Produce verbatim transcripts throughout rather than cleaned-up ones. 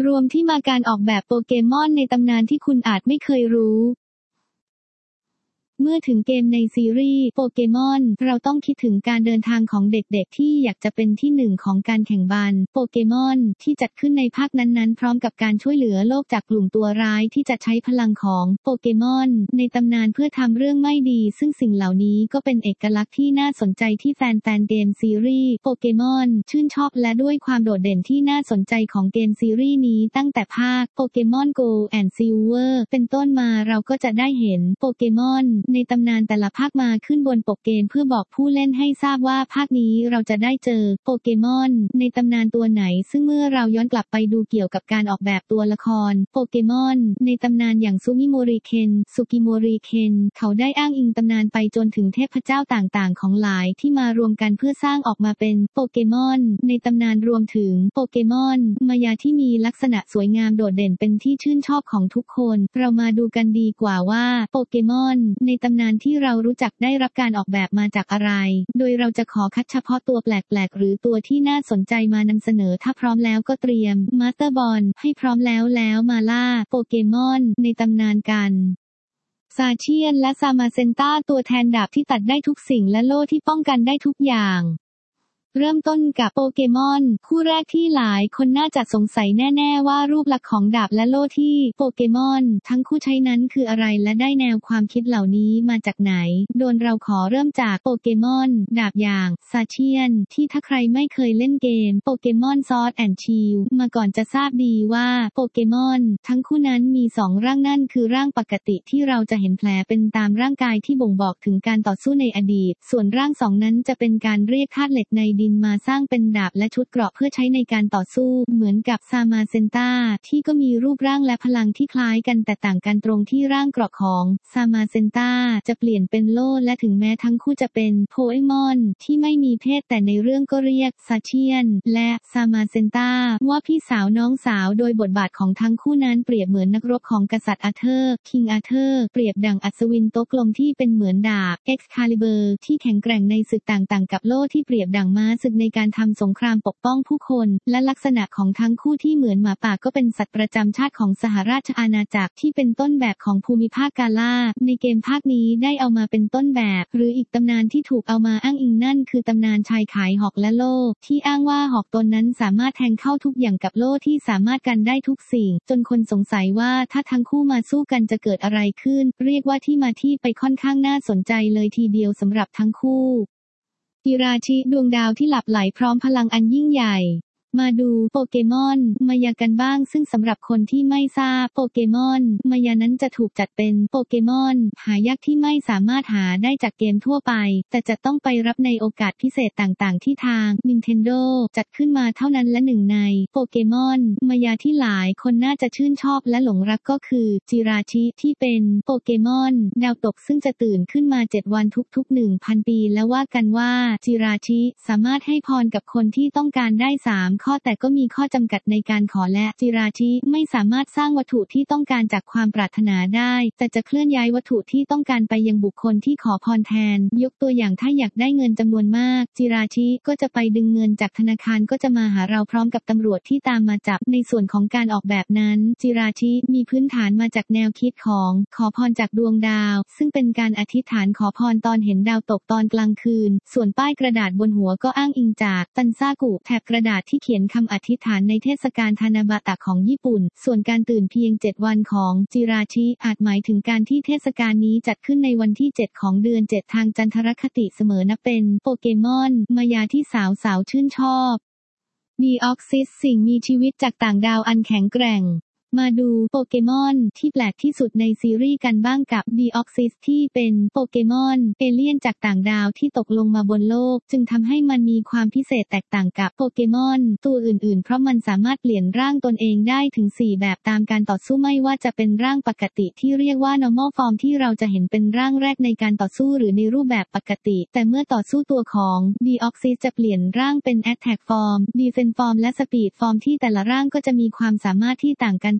รวมที่มาการออกแบบโปเกมอนในตำนานที่คุณอาจไม่เคยรู้เมื่อถึงเกมในซีรีส์โปเกมอนเราต้องคิดถึงการเดินทางของเด็กๆที่อยากจะเป็นที่หนึ่งของการแข่งบันโปเกมอนที่จัดขึ้นในภาคนั้นๆพร้อมกับการช่วยเหลือโลกจากกลุ่มตัวร้ายที่จะใช้พลังของโปเกมอนในตำนานเพื่อทำเรื่องไม่ดีซึ่งสิ่งเหล่านี้ก็เป็นเอกลักษณ์ที่น่าสนใจที่แฟนๆเกมซีรีส์โปเกมอนชื่นชอบและด้วยความโดดเด่นที่น่าสนใจของเกมซีรีส์นี้ตั้งแต่ภาคโปเกมอน Gold and Silver เป็นต้นมาเราก็จะได้เห็นโปเกมอนในตำนานแต่ละภาคมาขึ้นบนปกเกมเพื่อบอกผู้เล่นให้ทราบว่าภาคนี้เราจะได้เจอโปเกมอนในตำนานตัวไหนซึ่งเมื่อเราย้อนกลับไปดูเกี่ยวกับการออกแบบตัวละครโปเกมอนในตำนานอย่างซูมิโมริเคนสุกิโมริเคนเขาได้อ้างอิงตำนานไปจนถึงเทพเจ้าต่างๆของหลายที่มารวมกันเพื่อสร้างออกมาเป็นโปเกมอนในตำนานรวมถึงโปเกมอนมายาที่มีลักษณะสวยงามโดดเด่นเป็นที่ชื่นชอบของทุกคนเรามาดูกันดีกว่าว่าโปเกมอนในตำนานที่เรารู้จักได้รับการออกแบบมาจากอะไรโดยเราจะขอคัดเฉพาะตัวแปลกๆหรือตัวที่น่าสนใจมานำเสนอถ้าพร้อมแล้วก็เตรียมมาสเตอร์บอลให้พร้อมแล้วแล้วมาล่าโปเกมอนในตำนานกันซาเชียนและซามาเซนต้าตัวแทนดาบที่ตัดได้ทุกสิ่งและโล่ที่ป้องกันได้ทุกอย่างเริ่มต้นกับโปเกมอนคู่แรกที่หลายคนน่าจะสงสัยแน่ๆว่ารูปลักษณ์ของดาบและโล่ที่โปเกมอนทั้งคู่ใช้นั้นคืออะไรและได้แนวความคิดเหล่านี้มาจากไหนโดยเราขอเริ่มจากโปเกมอนดาบอย่างซาเชียนที่ถ้าใครไม่เคยเล่นเกมโปเกมอนซอร์ดแอนด์ชีลด์มาก่อนจะทราบดีว่าโปเกมอนทั้งคู่นั้นมีสองร่างนั่นคือร่างปกติที่เราจะเห็นแผลเป็นตามร่างกายที่บ่งบอกถึงการต่อสู้ในอดีตส่วนร่างสองนั้นจะเป็นการเรียกธาตุเหล็กในดินมาสร้างเป็นดาบและชุดเกราะเพื่อใช้ในการต่อสู้เหมือนกับซามาเซนต้าที่ก็มีรูปร่างและพลังที่คล้ายกันแต่ต่างกันตรงที่ร่างเกราะของซามาเซนต้าจะเปลี่ยนเป็นโล่และถึงแม้ทั้งคู่จะเป็นโปเกมอนที่ไม่มีเพศแต่ในเรื่องก็เรียกซาเชียนและซามาเซนต้าว่าพี่สาวน้องสาวโดยบทบาทของทั้งคู่นั้นเปรียบเหมือนนักรบของกษัตริย์อาเธอร์คิงอาเธอร์เปรียบดั่งอัศวินโต๊ะกลมที่เป็นเหมือนดาบเอ็กซ์คาลิเบอร์ที่แข็งแกร่งในศึกต่างๆกับโล่ที่เปรียบดั่งม้าศึกในการทำสงครามปกป้องผู้คนและลักษณะของทั้งคู่ที่เหมือนหมาป่าก็เป็นสัตว์ประจำชาติของสหราชอาณาจักรที่เป็นต้นแบบของภูมิภาคกาลาในเกมภาคนี้ได้เอามาเป็นต้นแบบหรืออีกตำนานที่ถูกเอามาอ้างอิงนั่นคือตำนานชายขายหอกและโล่ที่อ้างว่าหอกตนนั้นสามารถแทงเข้าทุกอย่างกับโล่ที่สามารถกันได้ทุกสิ่งจนคนสงสัยว่าถ้าทั้งคู่มาสู้กันจะเกิดอะไรขึ้นเรียกว่าที่มาที่ไปค่อนข้างน่าสนใจเลยทีเดียวสำหรับทั้งคู่ฮิราชิดวงดาวที่หลับไหลพร้อมพลังอันยิ่งใหญ่มาดูโปเกมอนมายากันบ้างซึ่งสำหรับคนที่ไม่ทราบโปเกมอนมายานั้นจะถูกจัดเป็นโปเกมอนหายากที่ไม่สามารถหาได้จากเกมทั่วไปแต่จะต้องไปรับในโอกาสพิเศษต่างๆที่ทาง Nintendo จัดขึ้นมาเท่านั้นและหนึ่งในโปเกมอนมายาที่หลายคนน่าจะชื่นชอบและหลงรักก็คือจิราชิที่เป็นโปเกมอนดาวตกซึ่งจะตื่นขึ้นมาเจ็ดวันทุกๆ หนึ่งพัน ปีและว่ากันว่าจิราชิสามารถให้พรกับคนที่ต้องการได้สามข้อแต่ก็มีข้อจำกัดในการขอและจิราชิไม่สามารถสร้างวัตถุที่ต้องการจากความปรารถนาได้แต่จะเคลื่อนย้ายวัตถุที่ต้องการไปยังบุคคลที่ขอพรแทนยกตัวอย่างถ้าอยากได้เงินจำนวนมากจิราชิก็จะไปดึงเงินจากธนาคารก็จะมาหาเราพร้อมกับตำรวจที่ตามมาจับในส่วนของการออกแบบนั้นจิราชิมีพื้นฐานมาจากแนวคิดของขอพรจากดวงดาวซึ่งเป็นการอธิษฐานขอพรตอนเห็นดาวตกตอนกลางคืนส่วนป้ายกระดาษบนหัวก็อ้างอิงจากตันซากุแถบกระดาษที่เขียนคำอธิษฐานในเทศกาลทานาบะตะของญี่ปุ่นส่วนการตื่นเพียงเจ็ดวันของจิราชิอาจหมายถึงการที่เทศกาลนี้จัดขึ้นในวันที่เจ็ดของเดือนเจ็ดทางจันทรคติเสมอนับเป็นโปเกมอนมายาที่สาวสาวชื่นชอบดีออกซิสสิ่งมีชีวิตจากต่างดาวอันแข็งแกร่งมาดูโปเกมอนที่แปลกที่สุดในซีรีส์กันบ้างกับดีออกซิสที่เป็นโปเกมอนเอเลี่ยนจากต่างดาวที่ตกลงมาบนโลกจึงทำให้มันมีความพิเศษแตกต่างกับโปเกมอนตัวอื่นๆเพราะมันสามารถเปลี่ยนร่างตนเองได้ถึงสี่แบบตามการต่อสู้ไม่ว่าจะเป็นร่างปกติที่เรียกว่า normal form ที่เราจะเห็นเป็นร่างแรกในการต่อสู้หรือในรูปแบบปกติแต่เมื่อต่อสู้ตัวของดีออกซิสจะเปลี่ยนร่างเป็น attack form defense form และ speed form ที่แต่ละร่างก็จะมีความสามารถที่ต่างกัน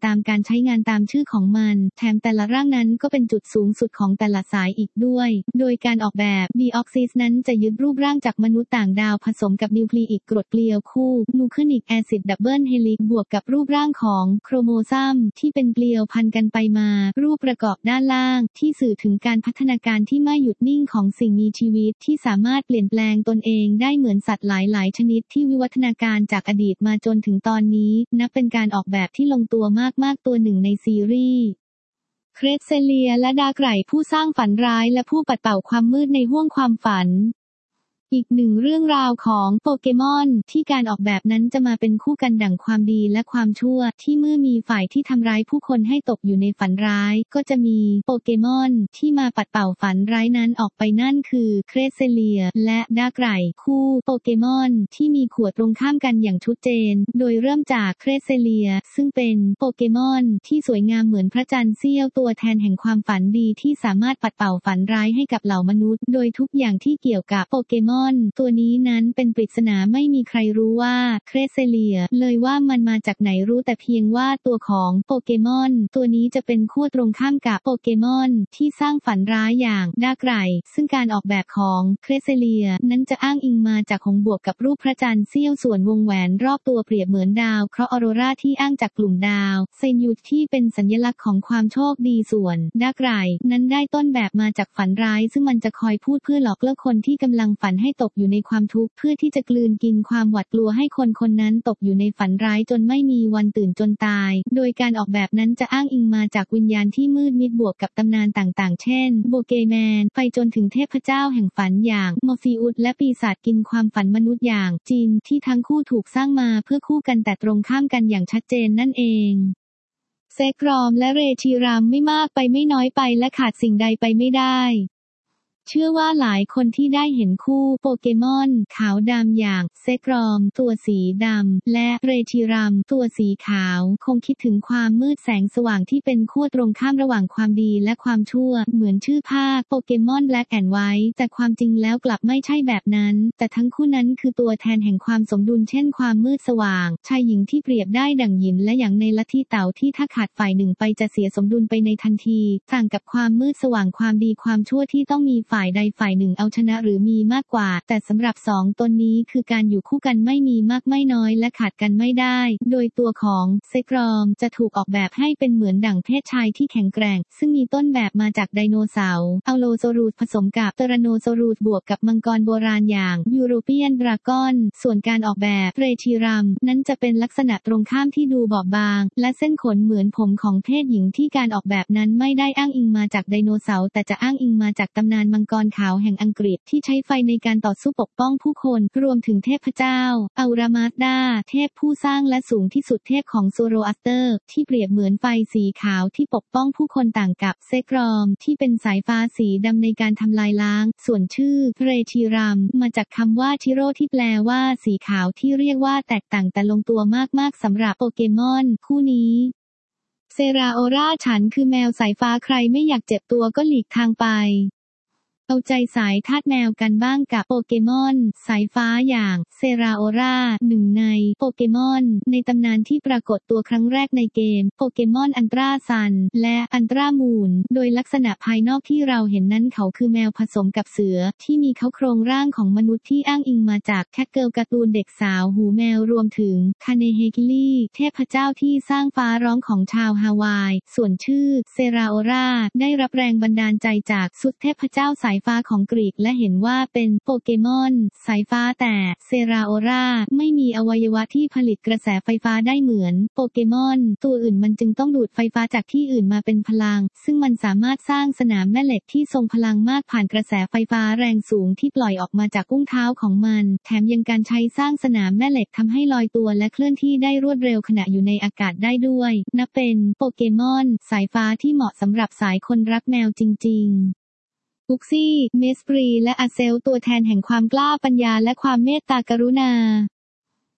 ตามการใช้งานตามชื่อของมันแถมแต่ละร่างนั้นก็เป็นจุดสูงสุดของแต่ละสายอีกด้วยโดยการออกแบบดีออกซิสนั้นจะยึดรูปร่างจากมนุษย์ต่างดาวผสมกับนิวคลีอิกกรดเกลียวคู่นูคลิกแอซิดดับเบิลเฮลิกบวกกับรูปร่างของโครโมโซมที่เป็นเกลียวพันกันไปมารูปประกอบด้านล่างที่สื่อถึงการพัฒนาการที่ไม่หยุดนิ่งของสิ่งมีชีวิตที่สามารถเปลี่ยนแปลงตนเองได้เหมือนสัตว์หลายๆชนิดที่วิวัฒนาการจากอดีตมาจนถึงตอนนี้นับเป็นการออกแบบที่ลงตัวมากๆตัวหนึ่งในซีรีส์เครสเซเลียและดาร์กไรท์ผู้สร้างฝันร้ายและผู้ปัดเป่าความมืดในห้วงความฝันอีกหนึ่งเรื่องราวของโปเกมอนที่การออกแบบนั้นจะมาเป็นคู่กันดั่งความดีและความชั่วที่เมื่อมีฝ่ายที่ทำร้ายผู้คนให้ตกอยู่ในฝันร้ายก็จะมีโปเกมอนที่มาปัดเป่าฝันร้ายนั้นออกไปนั่นคือเครสเซเลียและดาร์กไรท์คู่โปเกมอนที่มีขวดตรงข้ามกันอย่างชัดเจนโดยเริ่มจากเครสเซเลียซึ่งเป็นโปเกมอนที่สวยงามเหมือนพระจันทร์เสี้ยวตัวแทนแห่งความฝันดีที่สามารถปัดเป่าฝันร้ายให้กับเหล่ามนุษย์โดยทุกอย่างที่เกี่ยวกับโปเกมอนตัวนี้นั้นเป็นปริศนาไม่มีใครรู้ว่าเครสเซเลียเลยว่ามันมาจากไหนรู้แต่เพียงว่าตัวของโปเกมอนตัวนี้จะเป็นขั้วตรงข้ามกับโปเกมอนที่สร้างฝันร้ายอย่างดาร์กไรท์ซึ่งการออกแบบของเครสเซเลียนั้นจะอ้างอิงมาจากหงส์บวกกับรูปพระจันทร์เสี้ยวส่วนวงแหวนรอบตัวเปรียบเหมือนดาวเคราะห์ออโรราที่อ้างจากกลุ่มดาวเซนยูที่เป็นสัญลักษณ์ของความโชคดีส่วนดาร์กไรท์นั้นได้ต้นแบบมาจากฝันร้ายซึ่งมันจะคอยพูดเพื่อหลอกเลิกคนที่กำลังฝันให้ตกอยู่ในความทุกข์เพื่อที่จะกลืนกินความหวาดกลัวให้คนคนนั้นตกอยู่ในฝันร้ายจนไม่มีวันตื่นจนตายโดยการออกแบบนั้นจะอ้างอิงมาจากวิญญาณที่มืดมิดบวกกับตำนานต่างๆเช่นโบเกแมนไปจนถึงเทพเจ้าแห่งฝันอย่างมอร์ฟีอุสและปีศาจกินความฝันมนุษย์อย่างจินที่ทั้งคู่ถูกสร้างมาเพื่อคู่กันแต่ตรงข้ามกันอย่างชัดเจนนั่นเองเซกรอมและเรชิรัมไม่มากไปไม่น้อยไปและขาดสิ่งใดไปไม่ได้เชื่อว่าหลายคนที่ได้เห็นคู่โปเกมอนขาวดำอย่างเซกรอมตัวสีดำและเรชิรัมตัวสีขาวคงคิดถึงความมืดแสงสว่างที่เป็นขั้วตรงข้ามระหว่างความดีและความชั่วเหมือนชื่อภาคโปเกมอนแบล็กแอนด์ไวท์แต่ความจริงแล้วกลับไม่ใช่แบบนั้นแต่ทั้งคู่นั้นคือตัวแทนแห่งความสมดุลเช่นความมืดสว่างชายหญิงที่เปรียบได้ดั่งหยินและอย่างในลัทธิเต๋าที่ถ้าขาดฝ่ายหนึ่งไปจะเสียสมดุลไปในทันทีต่างกับความมืดสว่างความดีความชั่วที่ต้องมีฝ่ายใดฝ่ายหนึ่งเอาชนะหรือมีมากกว่าแต่สำหรับสองตนนี้คือการอยู่คู่กันไม่มีมากไม่น้อยและขาดกันไม่ได้โดยตัวของเซกรอมจะถูกออกแบบให้เป็นเหมือนดั่งเพศชายที่แข็งแกร่งซึ่งมีต้นแบบมาจากไดโนเสาร์อัลโลโซรูสผสมกับเตราโนโซรูสบวกกับมังกรโบราณอย่างยูโรเปียนดราก้อนส่วนการออกแบบเรชิรัมนั้นจะเป็นลักษณะตรงข้ามที่ดูบอบบางและเส้นขนเหมือนผมของเพศหญิงที่การออกแบบนั้นไม่ได้อ้างอิงมาจากไดโนเสาร์แต่จะอ้างอิงมาจากตำนานมังกรขาวแห่งอังกฤษที่ใช้ไฟในการต่อสู้ปกป้องผู้คนรวมถึงเทพเจ้าอัลรามาสดาเทพผู้สร้างและสูงที่สุดเทพของโซโรอัสเตอร์ที่เปรียบเหมือนไฟสีขาวที่ปกป้องผู้คนต่างกับเซกรอมที่เป็นสายฟ้าสีดำในการทำลายล้างส่วนชื่อเรชิรัมมาจากคำว่าชิโร่ที่แปลว่าสีขาวที่เรียกว่าแตกต่างแต่ลงตัวมากๆสำหรับโปเกมอนคู่นี้เซราโอราฉันคือแมวสายฟ้าใครไม่อยากเจ็บตัวก็หลีกทางไปเอาใจสายทาสแมวกันบ้างกับโปเกมอนสายฟ้าอย่างเซราโอราหนึ่งในโปเกมอนในตำนานที่ปรากฏตัวครั้งแรกในเกมโปเกมอนอันตราซันและอันตรามูนโดยลักษณะภายนอกที่เราเห็นนั้นเขาคือแมวผสมกับเสือที่มีเขาโครงร่างของมนุษย์ที่อ้างอิงมาจากแคทเกิลการ์ตูนเด็กสาวหูแมวรวมถึงคาเนเฮกิลี่เทพเจ้าที่สร้างฟ้าร้องของชาวฮาวายส่วนชื่อเซราโอราได้รับแรงบันดาลใจจากสุดเทพเจ้าสายฟ้าของกรีกและเห็นว่าเป็นโปเกมอนสายฟ้าแต่เซราโอราไม่มีอวัยวะที่ผลิตกระแสไฟฟ้าได้เหมือนโปเกมอนตัวอื่นมันจึงต้องดูดไฟฟ้าจากที่อื่นมาเป็นพลังซึ่งมันสามารถสร้างสนามแม่เหล็กที่ทรงพลังมากผ่านกระแสไฟฟ้าแรงสูงที่ปล่อยออกมาจากอุ้งเท้าของมันแถมยังการใช้สร้างสนามแม่เหล็กทำให้ลอยตัวและเคลื่อนที่ได้รวดเร็วขณะอยู่ในอากาศได้ด้วยนับเป็นโปเกมอนสายฟ้าที่เหมาะสำหรับสายคนรักแมวจริงๆบุกซี่เมสปรีและอาเซลตัวแทนแห่งความกล้าปัญญาและความเมตตากรุณา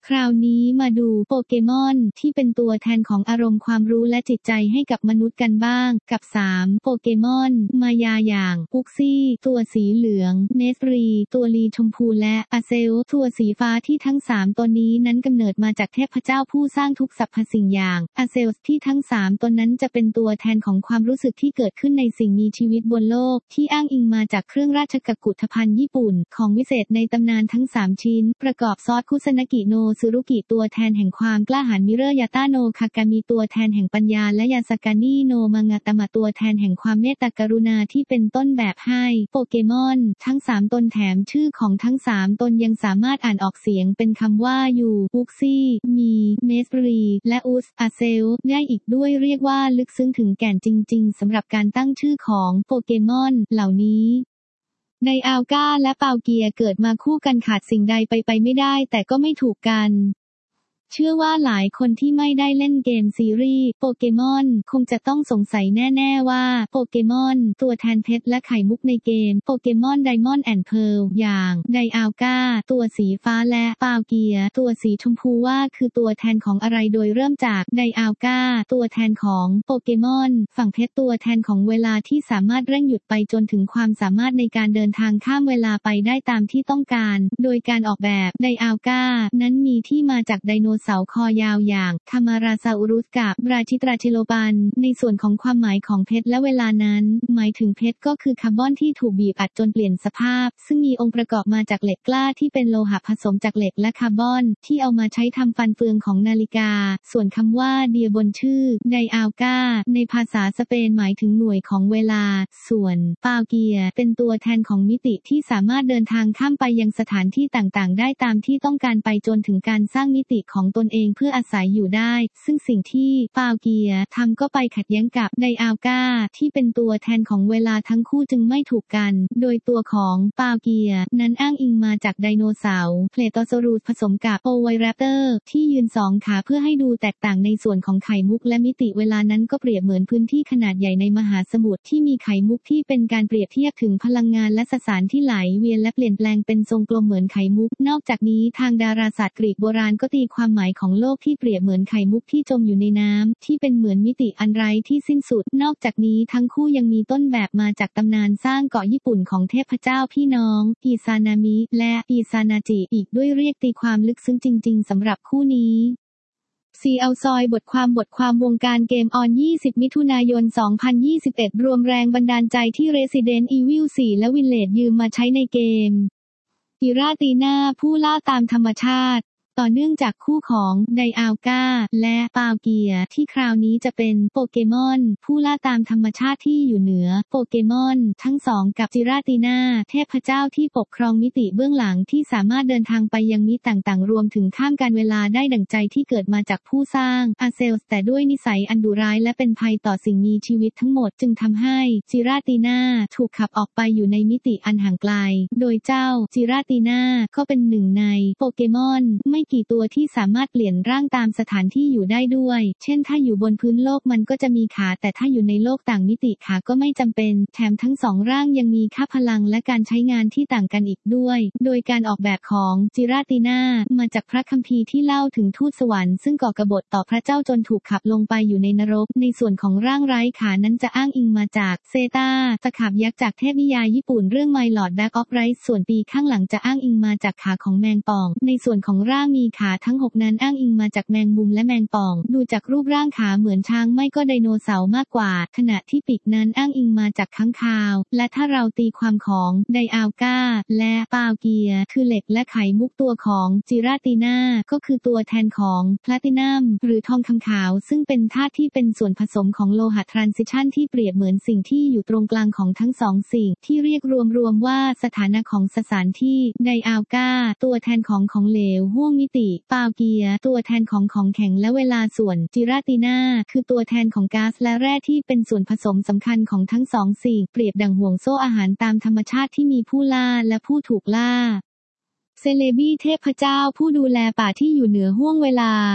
คราวนี้มาดูโปเกมอนที่เป็นตัวแทนของอารมณ์ความรู้และจิตใจให้กับมนุษย์กันบ้างกับสามโปเกมอนมายาอย่างอุกซี่ตัวสีเหลืองเนสรีตัวลีชมพูและอาเซลตัวสีฟ้าที่ทั้งสามตนนี้นั้นกำเนิดมาจากเทพเจ้าผู้สร้างทุกสรรพสิ่งอย่างอาเซลที่ทั้งสามตนนั้นจะเป็นตัวแทนของความรู้สึกที่เกิดขึ้นในสิ่งมีชีวิตบนโลกที่อ้างอิงมาจากเครื่องราชกุฏภัณฑ์ญี่ปุ่นของวิเศษในตำนานทั้งสามชิ้นประกอบซอสคุซานากิโนซึรุกิตัวแทนแห่งความกล้าหาญมิเรยาต้าโนคากามิตัวแทนแห่งปัญญาและยาสกานิโนมังงะตามะตัวแทนแห่งความเมตตากรุณาที่เป็นต้นแบบให้โปเกมอนทั้งสามตนแถมชื่อของทั้งสามตนยังสามารถอ่านออกเสียงเป็นคำว่ายูอุกซี่มีเมสรีและอุสอาเซลได้อีกด้วยเรียกว่าลึกซึ้งถึงแก่นจริงๆสำหรับการตั้งชื่อของโปเกมอนเหล่านี้ไดอัลก้าและเปาเกียเกิดมาคู่กันขาดสิ่งใดไปไปไม่ได้แต่ก็ไม่ถูกกันเชื่อว่าหลายคนที่ไม่ได้เล่นเกมซีรีส์โปเกมอนคงจะต้องสงสัยแน่ๆว่าโปเกมอนตัวแทนเพชรและไข่มุกในเกมโปเกมอนไดมอนด์แอนด์เพิร์ลอย่างไดอัลก้าตัวสีฟ้าและเปาเกียตัวสีชมพูว่าคือตัวแทนของอะไรโดยเริ่มจากไดอัลก้าตัวแทนของโปเกมอนฝั่งเพชรตัวแทนของเวลาที่สามารถเร่งหยุดไปจนถึงความสามารถในการเดินทางข้ามเวลาไปได้ตามที่ต้องการโดยการออกแบบไดอัลก้านั้นมีที่มาจากไดโนเสาร์คอยาวอย่างคามาราซาอุรุสกับราชิตราชิโลปันในส่วนของความหมายของเพชรและเวลานั้นหมายถึงเพชรก็คือคาร์บอนที่ถูกบีบอัดจนเปลี่ยนสภาพซึ่งมีองค์ประกอบมาจากเหล็กกล้าที่เป็นโลหะผสมจากเหล็กและคาร์บอนที่เอามาใช้ทำฟันเฟืองของนาฬิกาส่วนคำว่าเดียบนชื่อไดอัลกาในภาษาสเปนหมายถึงหน่วยของเวลาส่วนปาเกียเป็นตัวแทนของมิติที่สามารถเดินทางข้ามไปยังสถานที่ต่างๆได้ตามที่ต้องการไปจนถึงการสร้างมิติของตนเองเพื่ออาศัยอยู่ได้ซึ่งสิ่งที่ปาเกียทำก็ไปขัดแย้งกับไดอัลกาที่เป็นตัวแทนของเวลาทั้งคู่จึงไม่ถูกกันโดยตัวของปาเกียนั้นอ้างอิงมาจากไดโนเสาร์เพลโตซอรูสผสมกับโอไวแรปเตอร์ที่ยืนสองขาเพื่อให้ดูแตกต่างในส่วนของไข่มุกและมิติเวลานั้นก็เปรียบเหมือนพื้นที่ขนาดใหญ่ในมหาสมุทรที่มีไข่มุกที่เป็นการเปรียบเทียบถึงพลังงานและสสารที่ไหลเวียนและเปลี่ยนแปลงเป็นทรงกลมเหมือนไข่มุกนอกจากนี้ทางดาราศาสตร์กรีกโบราณก็ตีความหมายของโลกที่เปรียบเหมือนไข่มุกที่จมอยู่ในน้ำที่เป็นเหมือนมิติอันไร้ที่สิ้นสุดนอกจากนี้ทั้งคู่ยังมีต้นแบบมาจากตำนานสร้างเกาะญี่ปุ่นของเทพเจ้าพี่น้องอิซานามิและอิซานาจิอีกด้วยเรียกตีความลึกซึ้งจริงๆสำหรับคู่นี้ซีเอาซอยบทความบทความวงการเกมออนยี่สิบมิถุนายนสองพันยี่สิบเอ็ดรวมแรงบันดาลใจที่ Resident Evil สี่และ Village ยืมมาใช้ในเกมกิราตีนาผู้ล่าตามธรรมชาติต่อเนื่องจากคู่ของไดอัลกาและปาเกียที่คราวนี้จะเป็นโปเกมอนผู้ล่าตามธรรมชาติที่อยู่เหนือโปเกมอนทั้งสองกับจิราตินาเทพเจ้าที่ปกครองมิติเบื้องหลังที่สามารถเดินทางไปยังมิติต่างๆรวมถึงข้ามการเวลาได้ดั่งใจที่เกิดมาจากผู้สร้างอาเซลส์แต่ด้วยนิสัยอันดุร้ายและเป็นภัยต่อสิ่งมีชีวิตทั้งหมดจึงทำให้จิราตินาถูกขับออกไปอยู่ในมิติอันห่างไกลโดยเจ้าจิราตินาก็เป็นหนึ่งในโปเกมอนไม่กี่ตัวที่สามารถเปลี่ยนร่างตามสถานที่อยู่ได้ด้วยเช่นถ้าอยู่บนพื้นโลกมันก็จะมีขาแต่ถ้าอยู่ในโลกต่างมิติขาก็ไม่จำเป็นแถมทั้งสองร่างยังมีค่าพลังและการใช้งานที่ต่างกันอีกด้วยโดยการออกแบบของจิราตินามาจากพระคัมภีร์ที่เล่าถึงทูตสวรรค์ซึ่งก่อกบฏต่อพระเจ้าจนถูกขับลงไปอยู่ในนรกในส่วนของร่างไร้ขานั้นจะอ้างอิงมาจากเซตาตะขาบยักษ์จากเทพนิยายญี่ปุ่นเรื่อง My Lord Back of Rice ส่วนปีข้างหลังจะอ้างอิงมาจากขาของแมงป่องในส่วนของร่างมีขาทั้งหกนั้นอ้างอิงมาจากแมงมุมและแมงป่องดูจากรูปร่างขาเหมือนช้างไม่ก็ไดโนเสาร์มากกว่าขณะที่ปีกนั้นอ้างอิงมาจากค้างคาวและถ้าเราตีความของไดอัลกาและปาเกียคือเหล็กและไขมุกตัวของจิราตินาก็คือตัวแทนของแพลตินัมหรือทองคำขาวซึ่งเป็นธาตุที่เป็นส่วนผสมของโลหะทรานซิชันที่เปรียบเหมือนสิ่งที่อยู่ตรงกลางของทั้งสองสิ่งที่เรียกรวมๆว่าสถานะของสสารที่ไดอัลกาตัวแทนของของเหลวห้วงมิติปาเกียตัวแทนของของแข็งและเวลาส่วนจิราตินาคือตัวแทนของก๊าซและแร่ที่เป็นส่วนผสมสำคัญของทั้งสองสิ่งเปรียบดั่งห่วงโซ่อาหารตามธรรมชาติที่มีผู้ล่าและผู้ถูกล่าเซเลบีเทพเจ้าผู้ดูแลป่าที่อยู่เหนือห้วงเวลา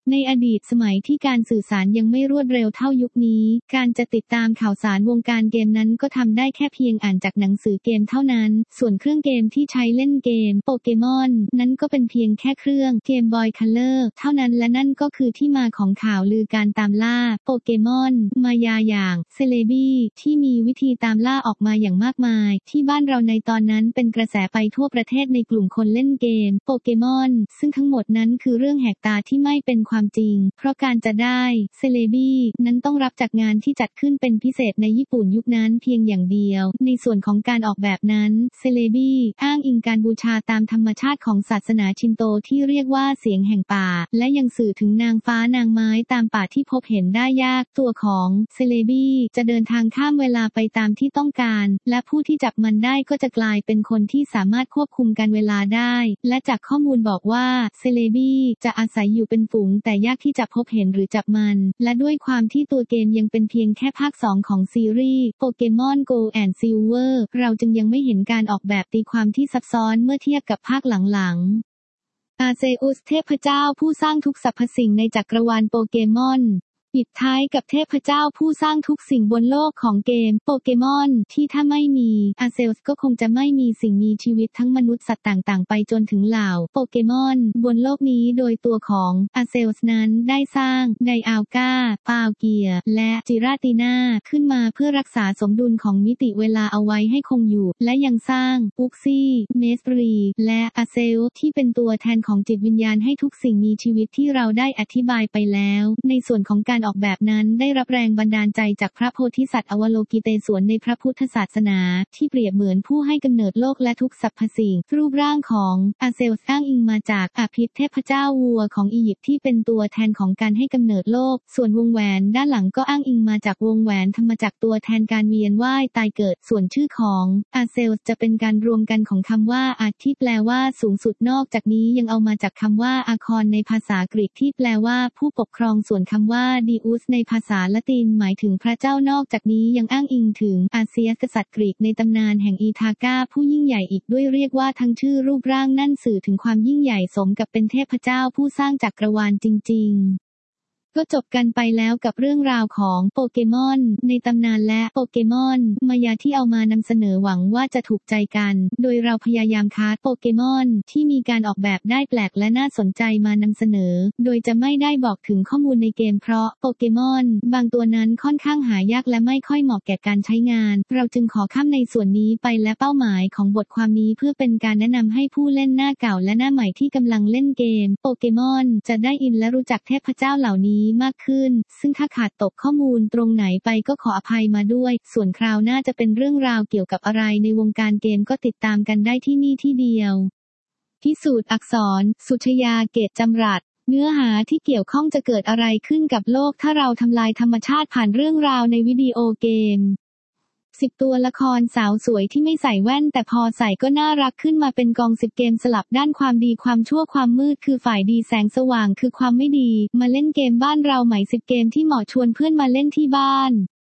ในอดีตสมัยที่การสื่อสารยังไม่รวดเร็วเท่ายุคนี้การจะติดตามข่าวสารวงการเกมนั้นก็ทำได้แค่เพียงอ่านจากหนังสือเกมเท่านั้นส่วนเครื่องเกมที่ใช้เล่นเกมโปเกมอนนั้นก็เป็นเพียงแค่เครื่องเกมบอยคัลเลอร์เท่านั้นและนั่นก็คือที่มาของข่าวลือการตามล่าโปเกมอนมายาอย่างเซเลบี้ที่มีวิธีตามล่าออกมาอย่างมากมายที่บ้านเราในตอนนั้นเป็นกระแสไปทั่วประเทศในกลุ่มคนเล่นเกมโปเกมอนซึ่งทั้งหมดนั้นคือเรื่องแหกตาที่ไม่เป็นความจริงเพราะการจะได้เซเลบี้นั้นต้องรับจากงานที่จัดขึ้นเป็นพิเศษในญี่ปุ่นยุคนั้นเพียงอย่างเดียวในส่วนของการออกแบบนั้นเซเลบี้อ้างอิงการบูชาตามธรรมชาติของศาสนาชินโตที่เรียกว่าเสียงแห่งป่าและยังสื่อถึงนางฟ้านางไม้ตามป่าที่พบเห็นได้ยากตัวของเซเลบี้จะเดินทางข้ามเวลาไปตามที่ต้องการและผู้ที่จับมันได้ก็จะกลายเป็นคนที่สามารถควบคุมการเวลาได้และจากข้อมูลบอกว่าเซเลบี้จะอาศัยอยู่เป็นฝูงแต่ยากที่จะพบเห็นหรือจับมันและด้วยความที่ตัวเกมยังเป็นเพียงแค่ภาคสองของซีรีส์โปเกมอน Gold and Silver เราจึงยังไม่เห็นการออกแบบตีความที่ซับซ้อนเมื่อเทียบกับภาคหลังๆอาเซอุสเทพเจ้าผู้สร้างทุกสรรพสิ่งในจักรวาลโปเกมอนปิดท้ายกับเทพเจ้าผู้สร้างทุกสิ่งบนโลกของเกมโปเกมอนที่ถ้าไม่มีอาเซลส์ก็คงจะไม่มีสิ่งมีชีวิตทั้งมนุษย์สัตว์ต่างๆไปจนถึงเหล่าโปเกมอนบนโลกนี้โดยตัวของอาเซลส์นั้นได้สร้างไดอัลกาปาลเกียและจิราตินาขึ้นมาเพื่อรักษาสมดุลของมิติเวลาเอาไว้ให้คงอยู่และยังสร้างอุกซี่เมสปรีและอาเซลที่เป็นตัวแทนของจิตวิญญาณให้ทุกสิ่งมีชีวิตที่เราได้อธิบายไปแล้วในส่วนของการออกแบบนั้นได้รับแรงบันดาลใจจากพระโพธิสัตว์อวโลกิเตศวรในพระพุทธศาสนาที่เปรียบเหมือนผู้ให้กำเนิดโลกและทุกสรรพสิ่งรูปร่างของอาเซลอ้างอิงมาจากอาพิษเทพเจ้าวัวของอียิปต์ที่เป็นตัวแทนของการให้กำเนิดโลกส่วนวงแหวนด้านหลังก็อ้างอิงมาจากวงแหวนทำมาจากตัวแทนการเวียนว่ายตายเกิดส่วนชื่อของอาเซลจะเป็นการรวมกันของคำว่าอาที่แปลว่าสูงสุดนอกจากนี้ยังเอามาจากคำว่าอาคอนในภาษากรีกที่แปลว่าผู้ปกครองส่วนคำว่าดิอุสในภาษาละตินหมายถึงพระเจ้านอกจากนี้ยังอ้างอิงถึงอาเซียสกษัตริย์กรีกในตำนานแห่งอีธากาผู้ยิ่งใหญ่อีกด้วยเรียกว่าทั้งชื่อรูปร่างนั่นสื่อถึงความยิ่งใหญ่สมกับเป็นเทพเจ้าผู้สร้างจักรวาลจริงๆก็จบกันไปแล้วกับเรื่องราวของโปเกมอนในตำนานและโปเกมอนมายาที่เอามานำเสนอหวังว่าจะถูกใจกันโดยเราพยายามคัดโปเกมอนที่มีการออกแบบได้แปลกและน่าสนใจมานำเสนอโดยจะไม่ได้บอกถึงข้อมูลในเกมเพราะโปเกมอนบางตัวนั้นค่อนข้างหายากและไม่ค่อยเหมาะแก่การใช้งานเราจึงขอข้ามในส่วนนี้ไปและเป้าหมายของบทความนี้เพื่อเป็นการแนะนำให้ผู้เล่นหน้าเก่าและหน้าใหม่ที่กำลังเล่นเกมโปเกมอนจะได้อินและรู้จักเทพเจ้าเหล่านี้มากขึ้นซึ่งถ้าขาดตกข้อมูลตรงไหนไปก็ขออภัยมาด้วยส่วนคราวหน้าจะเป็นเรื่องราวเกี่ยวกับอะไรในวงการเกมก็ติดตามกันได้ที่นี่ที่เดียวพิสูจน์อักษรสุชยาเกตจำรัดเนื้อหาที่เกี่ยวข้องจะเกิดอะไรขึ้นกับโลกถ้าเราทำลายธรรมชาติผ่านเรื่องราวในวิดีโอเกมสิบตัวละครสาวสวยที่ไม่ใส่แว่นแต่พอใส่ก็น่ารักขึ้นมาเป็นกองสิบเกมสลับด้านความดีความชั่วความมืดคือฝ่ายดีแสงสว่างคือความไม่ดีมาเล่นเกมบ้านเราใหม่สิบเกมที่เหมาะชวนเพื่อนมาเล่นที่บ้าน